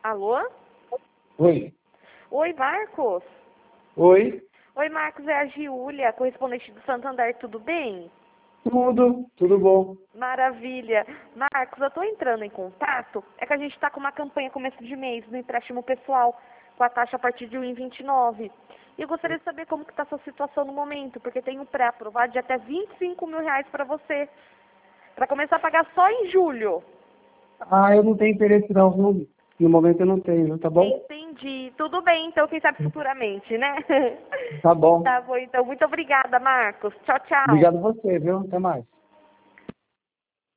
Alô? Oi. Oi, Marcos? Oi. Oi, Marcos, é a Giulia, correspondente do Santander, tudo bem? Tudo bom. Maravilha. Marcos, eu estou entrando em contato, é que a gente está com uma campanha começo de mês no empréstimo pessoal, com a taxa a partir de 1,29. E eu gostaria de saber como que está a sua situação no momento, porque tem um pré-aprovado de até R$ 25.000 para você, para começar a pagar só em julho. Eu não tenho interesse não, viu? No momento eu não tenho, tá bom? Entendi. Tudo bem, então, quem sabe futuramente, né? Tá bom. Tá bom, então. Muito obrigada, Marcos. Tchau, tchau. Obrigado a você, viu? Até mais.